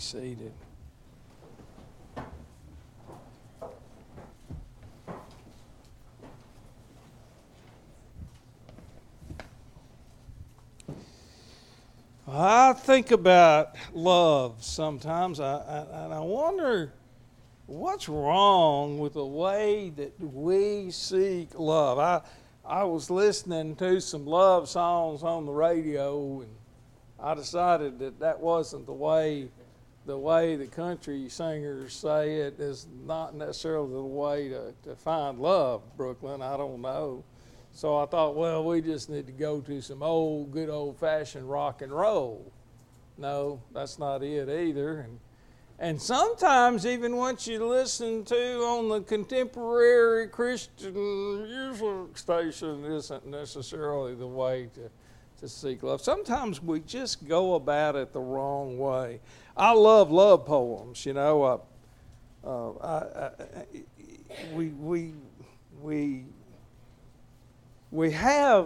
Seated. I think about love sometimes, and I wonder what's wrong with the way that we seek love. I was listening to some love songs on the radio, and I decided that wasn't the way the country singers say it is not necessarily the way to find love, Brooklyn. I don't know. So I thought, well, we just need to go to some good old-fashioned rock and roll. No, that's not it either. And sometimes even what you listen to on the contemporary Christian music station isn't necessarily the way to seek love. Sometimes we just go about it the wrong way. I love love poems. You know, we have,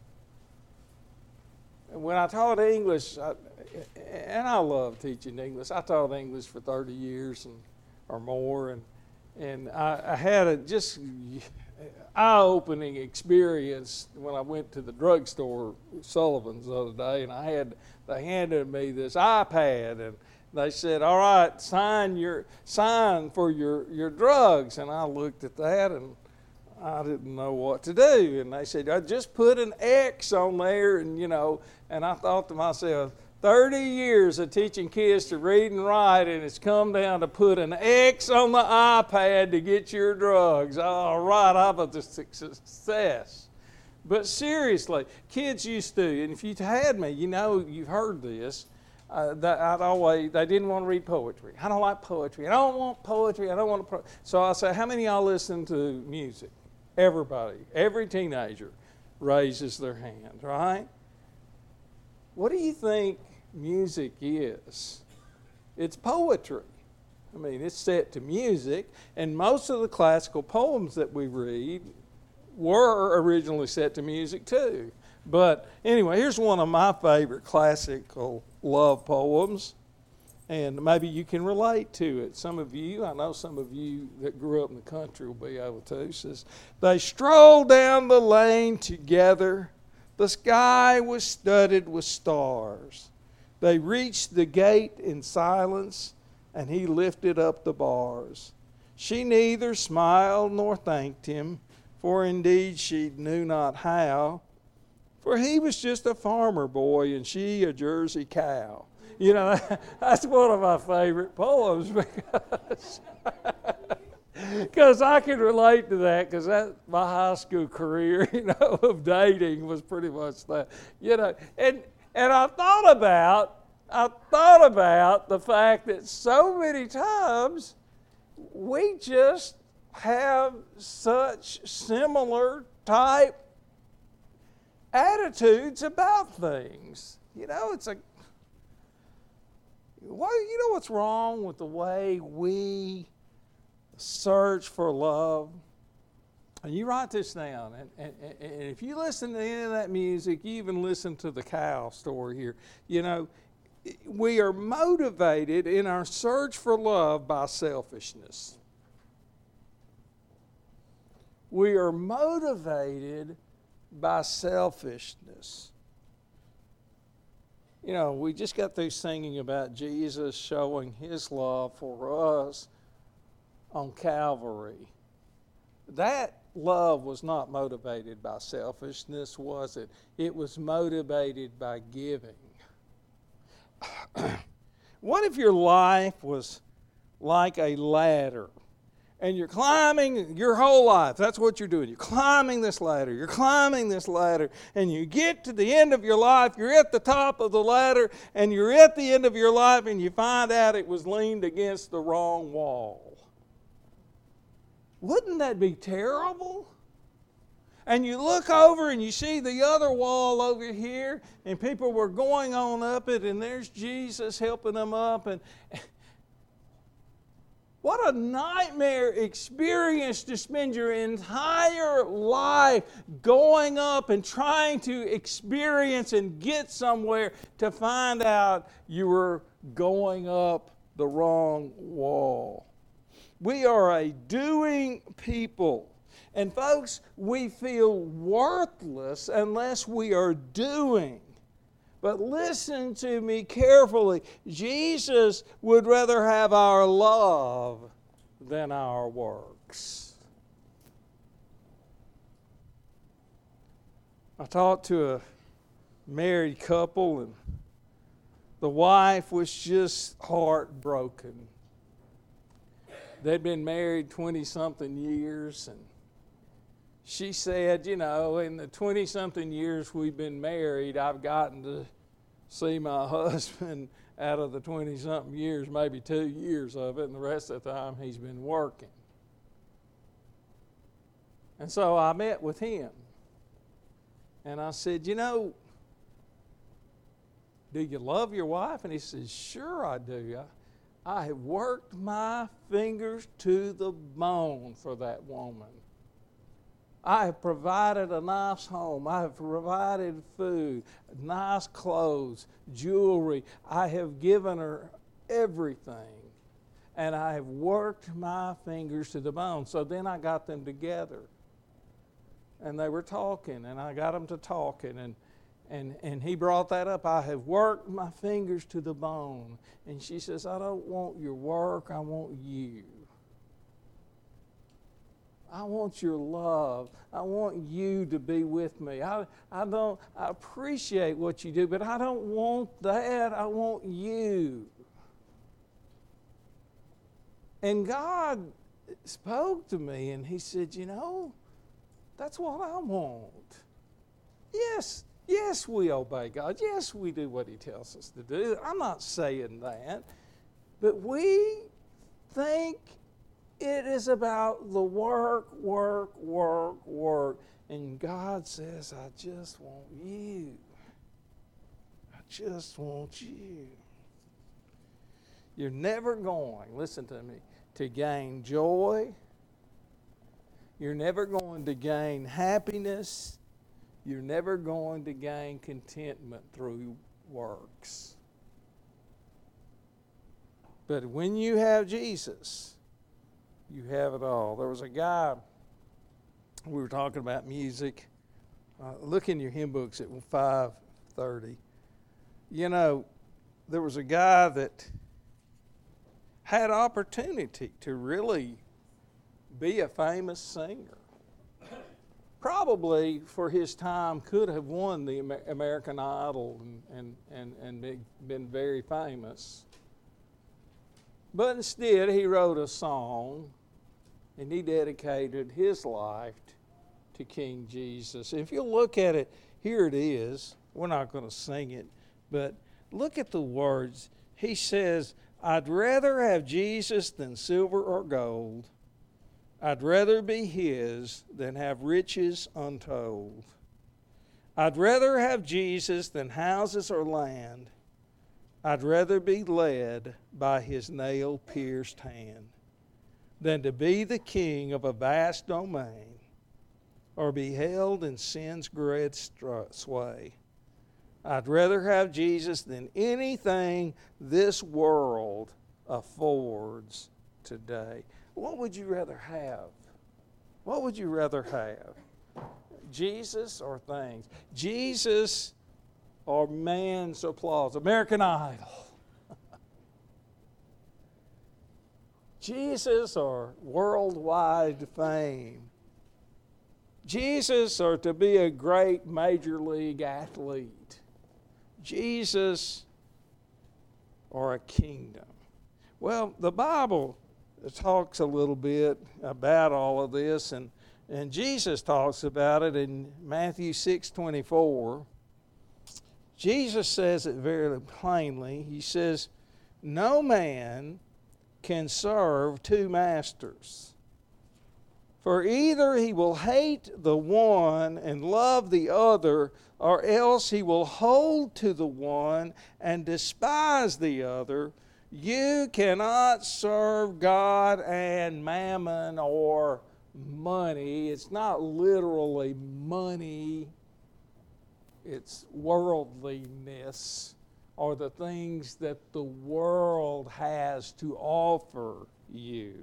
when I taught English, and I love teaching English. I taught English for 30 years or more, and I had a just eye-opening experience when I went to the drugstore, Sullivan's, the other day, and they handed me this iPad, and they said, "All right, sign for your drugs," and I looked at that and I didn't know what to do. And they said, "I just put an X on there," and I thought to myself, 30 years of teaching kids to read and write, and it's come down to put an X on the iPad to get your drugs. All right, I'm a success. But seriously, kids used to, and if you've had me, you've heard this, they didn't want to read poetry. I don't like poetry. I don't want poetry. I don't want to. So I say, how many of y'all listen to music? Everybody, every teenager raises their hand, right? What do you think music is? It's poetry. I mean, it's set to music, and most of the classical poems that we read were originally set to music too. But anyway, here's one of my favorite classical love poems, and maybe you can relate to it. I know some of you that grew up in the country will be able to. It says, "They strolled down the lane together. The sky was studded with stars. They reached the gate in silence, and he lifted up the bars. She neither smiled nor thanked him, for indeed she knew not how. For he was just a farmer boy, and she a Jersey cow." That's one of my favorite poems because I can relate to that, because my high school career, of dating was pretty much that, and I thought about the fact that so many times we just have such similar type attitudes about things. What's wrong with the way we search for love? And you write this down, and if you listen to any of that music, you even listen to the cow story here, we are motivated in our search for love by selfishness. We are motivated by selfishness. We just got through singing about Jesus showing his love for us on Calvary. That love was not motivated by selfishness, was it? It was motivated by giving. What if your life was like a ladder, and you're climbing your whole life? That's what you're doing. You're climbing this ladder. You're climbing this ladder, and you get to the end of your life. You're at the top of the ladder, and you're at the end of your life, and you find out it was leaned against the wrong wall. Wouldn't that be terrible? And you look over and you see the other wall over here, and people were going on up it, and there's Jesus helping them up. And what a nightmare experience to spend your entire life going up and trying to experience and get somewhere, to find out you were going up the wrong wall. We are a doing people. And folks, we feel worthless unless we are doing. But listen to me carefully. Jesus would rather have our love than our works. I talked to a married couple, and the wife was just heartbroken. They'd been married 20-something years, and she said, in the 20-something years we've been married, I've gotten to see my husband out of the 20-something years, maybe 2 years of it, and the rest of the time he's been working. And so I met with him, and I said, do you love your wife? And he says, sure I do. I have worked my fingers to the bone for that woman. I have provided a nice home. I have provided food, nice clothes, jewelry. I have given her everything. And I have worked my fingers to the bone. So then I got them together. And they were talking, and I got them to talking. And he brought that up. I have worked my fingers to the bone. And she says, I don't want your work. I want you. I want your love. I want you to be with me. I appreciate what you do, but I don't want that. I want you. And God spoke to me, and he said, that's what I want. Yes, we obey God. Yes, we do what he tells us to do. I'm not saying that. But we think it is about the work. And God says, I just want you. I just want you. You're never going, listen to me, to gain joy. You're never going to gain happiness. You're never going to gain contentment through works. But when you have Jesus, you have it all. There was a guy, we were talking about music. Look in your hymn books at 5:30. There was a guy that had opportunity to really be a famous singer. Probably for his time could have won the American Idol and been very famous. But instead he wrote a song and he dedicated his life to King Jesus. If you look at it, here it is. We're not going to sing it, but look at the words. He says, I'd rather have Jesus than silver or gold. I'd rather be his than have riches untold. I'd rather have Jesus than houses or land. I'd rather be led by his nail-pierced hand than to be the king of a vast domain or be held in sin's great sway. I'd rather have Jesus than anything this world affords today. What would you rather have? What would you rather have? Jesus or things? Jesus or man's applause? American Idol? Jesus or worldwide fame? Jesus or to be a great major league athlete? Jesus or a kingdom? Well, the Bible talks a little bit about all of this, and Jesus talks about it in Matthew 6:24. Jesus says it very plainly. He says, no man can serve two masters, for either he will hate the one and love the other, or else he will hold to the one and despise the other. You cannot serve God and mammon or money. It's not literally money. It's worldliness are the things that the world has to offer you.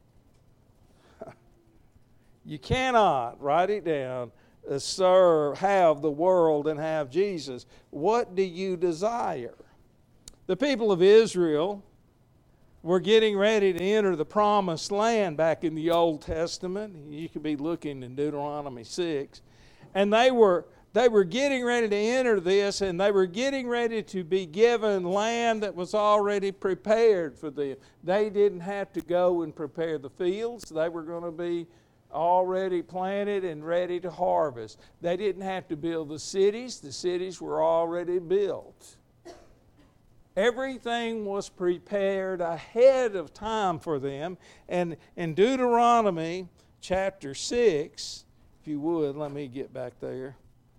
You cannot, write it down, have the world and have Jesus. What do you desire? The people of Israel were getting ready to enter the promised land back in the Old Testament. You could be looking in Deuteronomy 6. And they were getting ready to enter this, and they were getting ready to be given land that was already prepared for them. They didn't have to go and prepare the fields. They were going to be already planted and ready to harvest. They didn't have to build the cities. The cities were already built. Everything was prepared ahead of time for them. And in Deuteronomy chapter 6, if you would, let me get back there.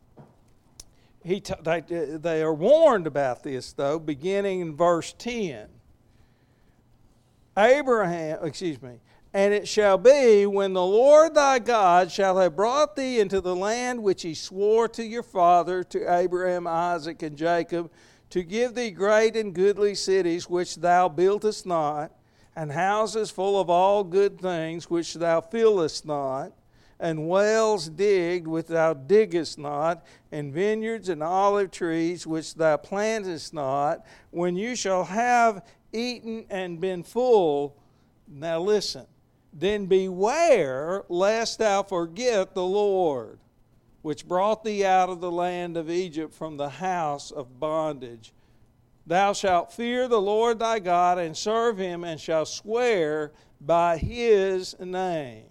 They are warned about this, though, beginning in verse 10. And it shall be, when the Lord thy God shall have brought thee into the land which he swore to your father, to Abraham, Isaac, and Jacob, to give thee great and goodly cities which thou buildest not, and houses full of all good things which thou fillest not, and wells digged which thou diggest not, and vineyards and olive trees which thou plantest not, when you shall have eaten and been full. Now listen, then beware lest thou forget the Lord, which brought thee out of the land of Egypt from the house of bondage. Thou shalt fear the Lord thy God, and serve him, and shalt swear by his name.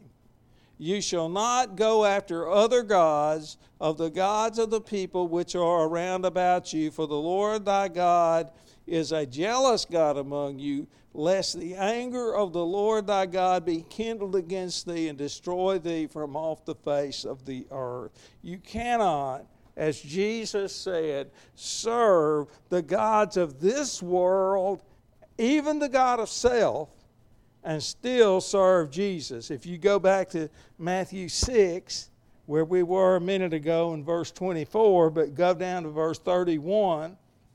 You shall not go after other gods of the people which are around about you, for the Lord thy God is a jealous God among you, lest the anger of the Lord thy God be kindled against thee and destroy thee from off the face of the earth. You cannot, as Jesus said, serve the gods of this world, even the God of self, and still serve Jesus. If you go back to Matthew 6, where we were a minute ago in verse 24, but go down to verse 31,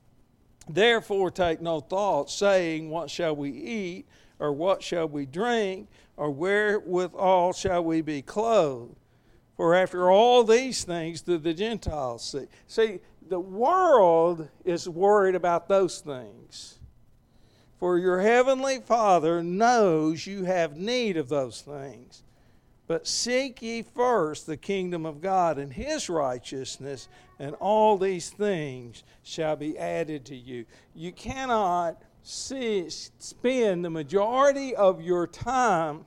therefore take no thought, saying, what shall we eat, or what shall we drink, or wherewithal shall we be clothed? For after all these things do the Gentiles seek. See, the world is worried about those things. For your heavenly Father knows you have need of those things. But seek ye first the kingdom of God and his righteousness, and all these things shall be added to you. You cannot spend the majority of your time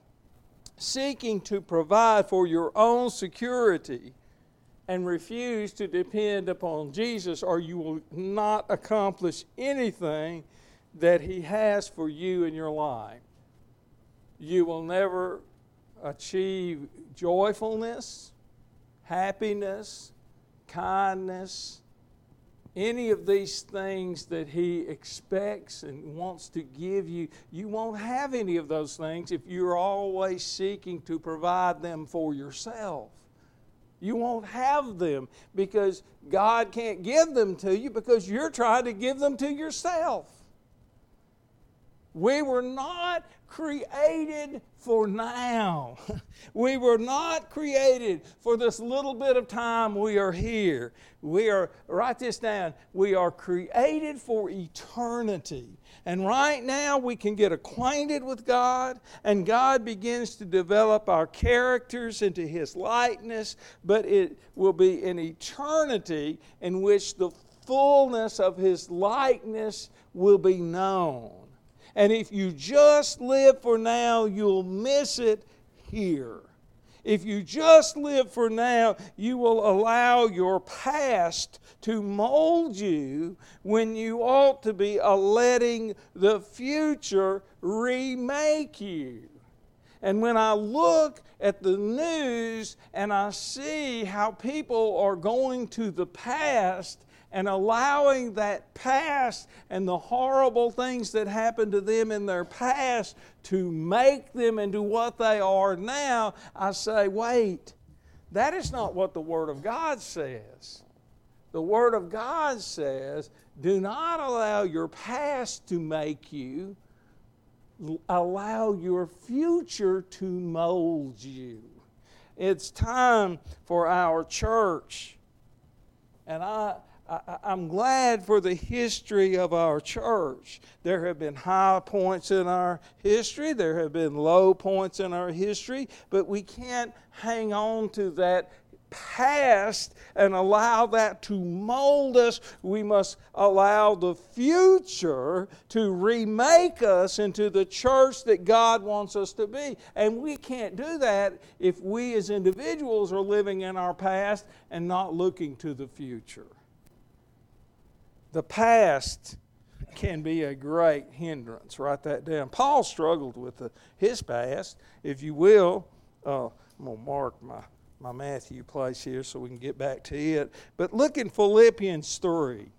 seeking to provide for your own security and refuse to depend upon Jesus, or you will not accomplish anything that he has for you in your life. You will never achieve joyfulness, happiness, kindness, any of these things that he expects and wants to give you. You won't have any of those things if you're always seeking to provide them for yourself. You won't have them because God can't give them to you because you're trying to give them to yourself. We were not created for now. We were not created for this little bit of time we are here. Write this down, we are created for eternity. And right now we can get acquainted with God, and God begins to develop our characters into his likeness, but it will be an eternity in which the fullness of his likeness will be known. And if you just live for now, you'll miss it here. If you just live for now, you will allow your past to mold you when you ought to be letting the future remake you. And when I look at the news and I see how people are going to the past and allowing that past and the horrible things that happened to them in their past to make them into what they are now, I say, wait, that is not what the Word of God says. The Word of God says, do not allow your past to make you. Allow your future to mold you. It's time for our church. And I'm glad for the history of our church. There have been high points in our history. There have been low points in our history. But we can't hang on to that past and allow that to mold us. We must allow the future to remake us into the church that God wants us to be. And we can't do that if we as individuals are living in our past and not looking to the future. The past can be a great hindrance. Write that down. Paul struggled with his past. If you will, I'm going to mark my Matthew place here so we can get back to it. But look in Philippians 3.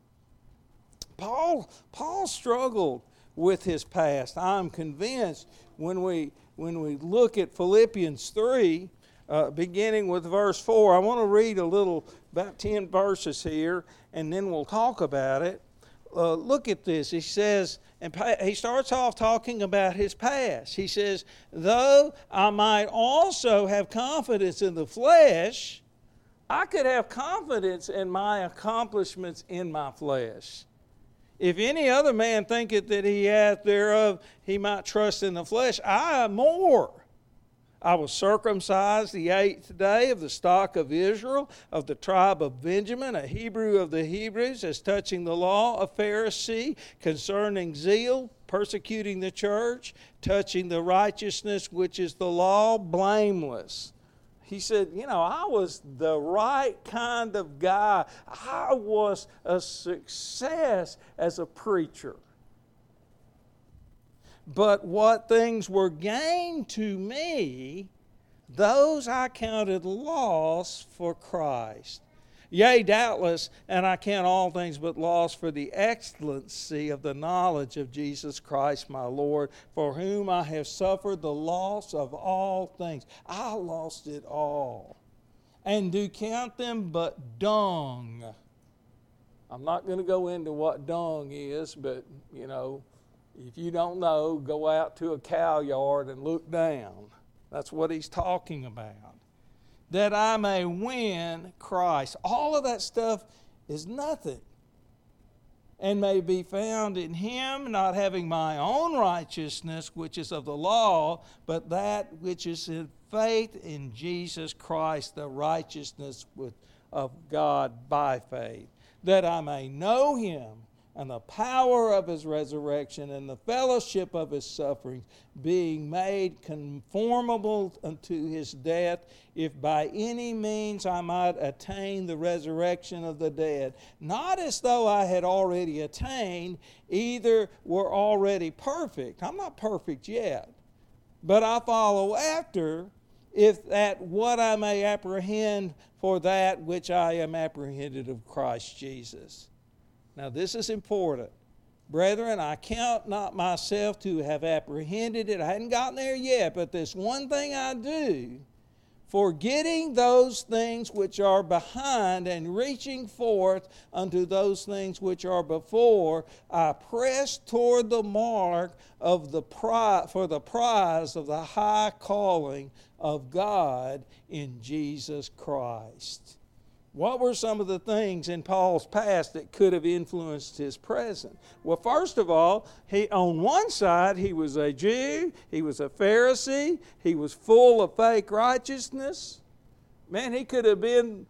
Paul struggled with his past. I'm convinced when we look at Philippians 3, beginning with verse 4, I want to read about 10 verses here, and then we'll talk about it. Look at this. He says, and he starts off talking about his past. He says, though I might also have confidence in the flesh, I could have confidence in my accomplishments in my flesh. If any other man thinketh that he hath thereof, he might trust in the flesh. I more. I was circumcised the 8th day of the stock of Israel, of the tribe of Benjamin, a Hebrew of the Hebrews, as touching the law, a Pharisee, concerning zeal, persecuting the church, touching the righteousness which is the law, blameless. He said, I was the right kind of guy. I was a success as a preacher. But what things were gained to me, those I counted loss for Christ. Yea, doubtless, and I count all things but loss for the excellency of the knowledge of Jesus Christ my Lord, for whom I have suffered the loss of all things. I lost it all, and do count them but dung. I'm not going to go into what dung is, but, if you don't know, go out to a cow yard and look down. That's what he's talking about. That I may win Christ. All of that stuff is nothing. And may be found in him, not having my own righteousness, which is of the law, but that which is in faith in Jesus Christ, the righteousness of God by faith. That I may know him, and the power of his resurrection, and the fellowship of his sufferings, being made conformable unto his death, if by any means I might attain the resurrection of the dead. Not as though I had already attained, either were already perfect. I'm not perfect yet, but I follow after, if that what I may apprehend for that which I am apprehended of Christ Jesus. Now this is important. Brethren, I count not myself to have apprehended it. I hadn't gotten there yet, but this one thing I do, forgetting those things which are behind and reaching forth unto those things which are before, I press toward the mark of for the prize of the high calling of God in Jesus Christ. What were some of the things in Paul's past that could have influenced his present? Well, first of all, on one side, he was a Jew, he was a Pharisee, he was full of fake righteousness. Man, he could have been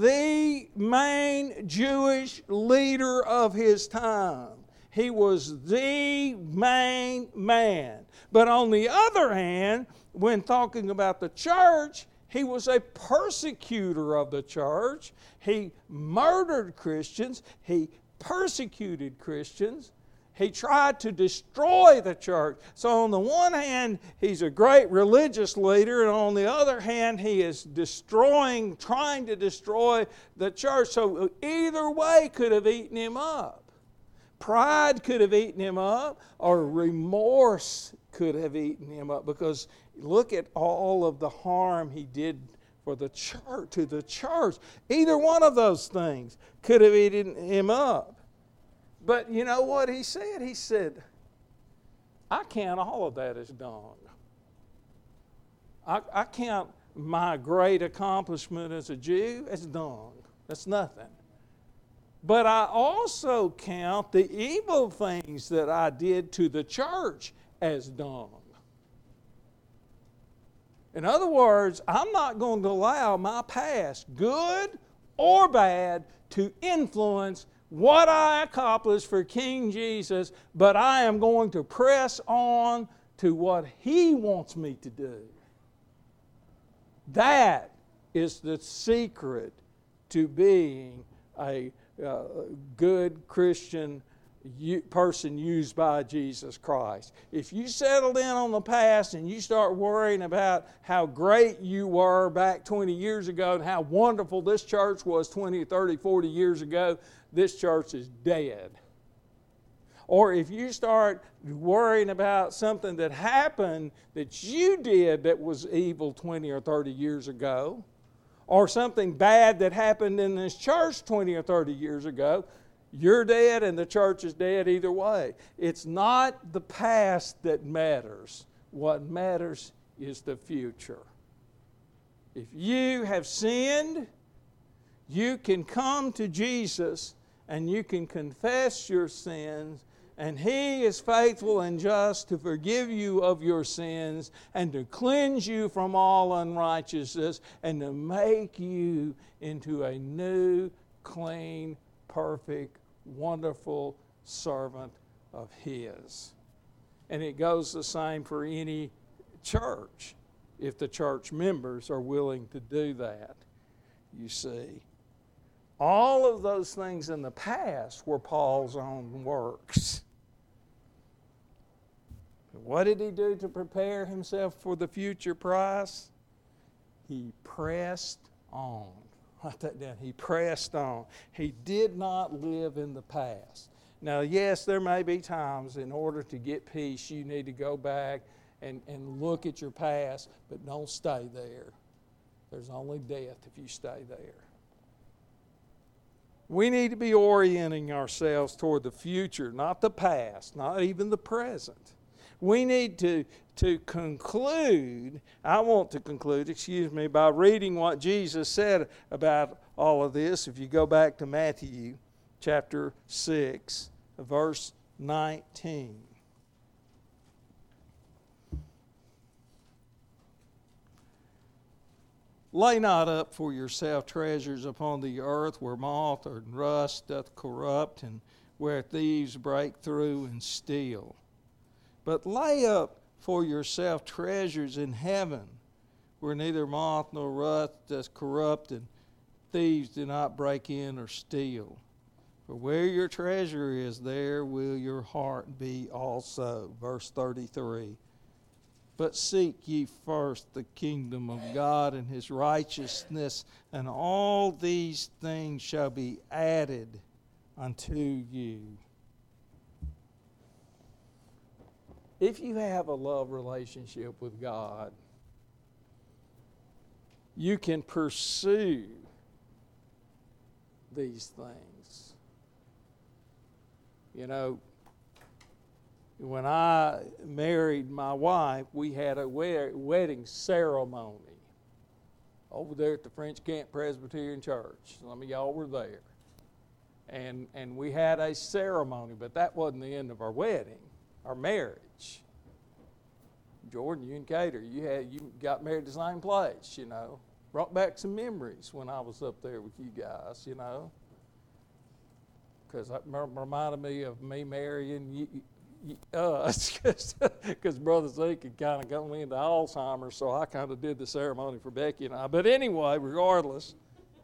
the main Jewish leader of his time. He was the main man. But on the other hand, when talking about the church, he was a persecutor of the church. He murdered Christians. He persecuted Christians. He tried to destroy the church. So on the one hand, he's a great religious leader, and on the other hand, he is trying to destroy the church. So either way could have eaten him up. Pride could have eaten him up, or remorse could have eaten him up, because look at all of the harm he did for the church, to the church. Either one of those things could have eaten him up. But you know what he said? He said, I count all of that as dung. I count my great accomplishment as a Jew as dung. That's nothing. But I also count the evil things that I did to the church as dung. In other words, I'm not going to allow my past, good or bad, to influence what I accomplished for King Jesus, but I am going to press on to what He wants me to do. That is the secret to being a good Christian person used by Jesus Christ. If you settled in on the past and you start worrying about how great you were back 20 years ago and how wonderful this church was 20, 30, 40 years ago, this church is dead. Or if you start worrying about something that happened that you did that was evil 20 or 30 years ago, or something bad that happened in this church 20 or 30 years ago, you're dead and the church is dead either way. It's not the past that matters. What matters is the future. If you have sinned, you can come to Jesus and you can confess your sins, and He is faithful and just to forgive you of your sins and to cleanse you from all unrighteousness and to make you into a new, clean, perfect, wonderful servant of His. And it goes the same for any church if the church members are willing to do that, you see. All of those things in the past were Paul's own works. What did he do to prepare himself for the future prize? He pressed on. Write that down. He pressed on. He did not live in the past. Now, yes, there may be times in order to get peace, you need to go back and look at your past, but don't stay there. There's only death if you stay there. We need to be orienting ourselves toward the future, not the past, not even the present. We need to conclude, I want to conclude, by reading what Jesus said about all of this. If you go back to Matthew chapter 6, verse 19. Lay not up for yourself treasures upon the earth, where moth and rust doth corrupt, and where thieves break through and steal. But lay up for yourself treasures in heaven, where neither moth nor rust doth corrupt, and thieves do not break in or steal. For where your treasure is, there will your heart be also. Verse 33. But seek ye first the kingdom of God and His righteousness, and all these things shall be added unto you. If you have a love relationship with God, you can pursue these things. You know, when I married my wife, we had a wedding ceremony over there at the French Camp Presbyterian Church. Some of y'all were there. And we had a ceremony, but that wasn't the end of our wedding, our marriage. Jordan, you and Cater, you got married the same place, you know. Brought back some memories when I was up there with you guys, you know. Because that reminded me of me marrying us, because Brother Zeke had kind of got me into Alzheimer's, so I kind of did the ceremony for Becky and I. But anyway, regardless,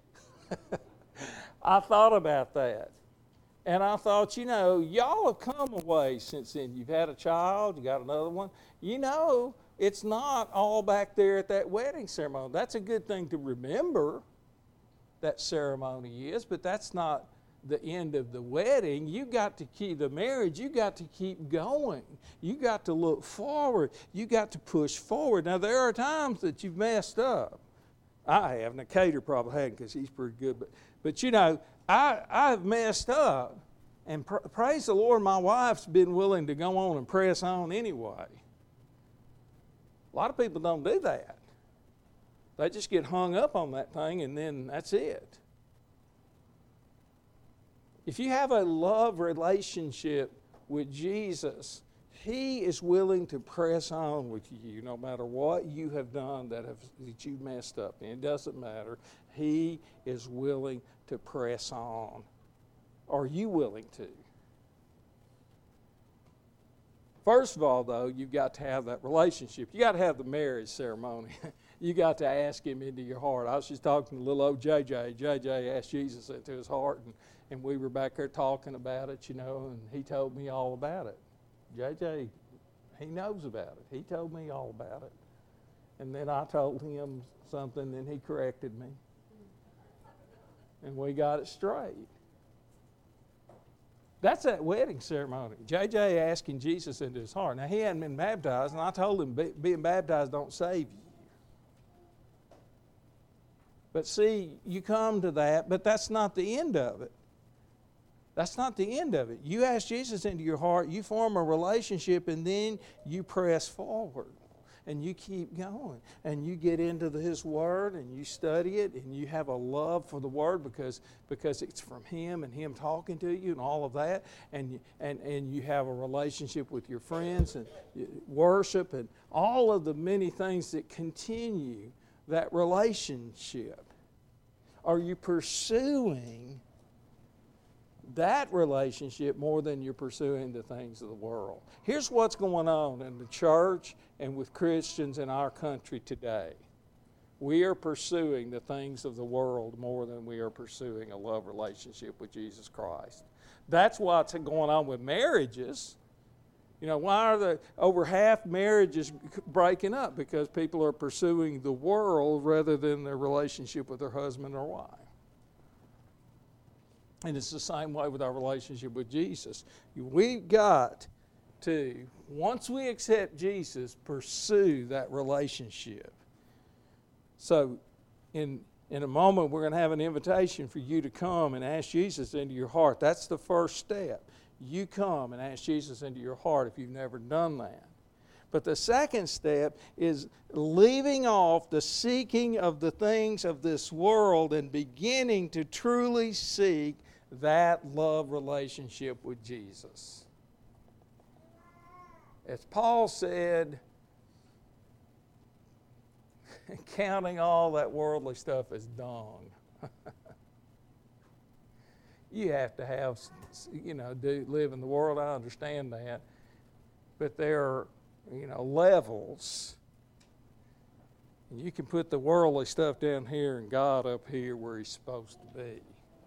I thought about that. And I thought, you know, y'all have come away since then. You've had a child, you got another one. You know, it's not all back there at that wedding ceremony. That's a good thing to remember, that ceremony is, but that's not the end of the wedding. You got to keep the marriage, you got to keep going. You got to look forward. You got to push forward. Now, there are times that you've messed up. I have, and Cater probably hadn't because he's pretty good. But you know, I've messed up, and praise the Lord, my wife's been willing to go on and press on anyway. A lot of people don't do that. They just get hung up on that thing, and then that's it. If you have a love relationship with Jesus, He is willing to press on with you no matter what you have done that you messed up. And it doesn't matter. He is willing to press on. Are you willing to? First of all, though, you've got to have that relationship. You got to have the marriage ceremony. You got to ask Him into your heart. I was just talking to little old JJ. JJ asked Jesus into his heart, and we were back there talking about it, you know, and he told me all about it. JJ, he knows about it. He told me all about it. And then I told him something, and he corrected me. And we got it straight. That's that wedding ceremony. JJ asking Jesus into his heart. Now, he hadn't been baptized, and I told him being baptized don't save you. But see, you come to that, but that's not the end of it. That's not the end of it. You ask Jesus into your heart, you form a relationship, and then you press forward. And you keep going. And you get into His Word, and you study it, and you have a love for the Word because it's from Him and Him talking to you and all of that. And you have a relationship with your friends and worship and all of the many things that continue that relationship. Are you pursuing that relationship more than you're pursuing the things of the world? Here's what's going on in the church and with Christians in our country today. We are pursuing the things of the world more than we are pursuing a love relationship with Jesus Christ. That's what's going on with marriages. You know, why are over half marriages breaking up? Because people are pursuing the world rather than their relationship with their husband or wife. And it's the same way with our relationship with Jesus. We've got to, once we accept Jesus, pursue that relationship. So in a moment, we're going to have an invitation for you to come and ask Jesus into your heart. That's the first step. You come and ask Jesus into your heart if you've never done that. But the second step is leaving off the seeking of the things of this world and beginning to truly seek that love relationship with Jesus. As Paul said, counting all that worldly stuff as dung. You have to have, live in the world. I understand that. But there are, levels. And you can put the worldly stuff down here and God up here where He's supposed to be.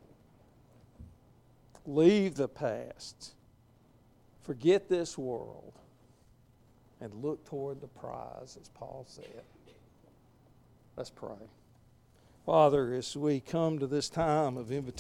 Leave the past. Forget this world. And look toward the prize, as Paul said. Let's pray. Father, as we come to this time of invitation,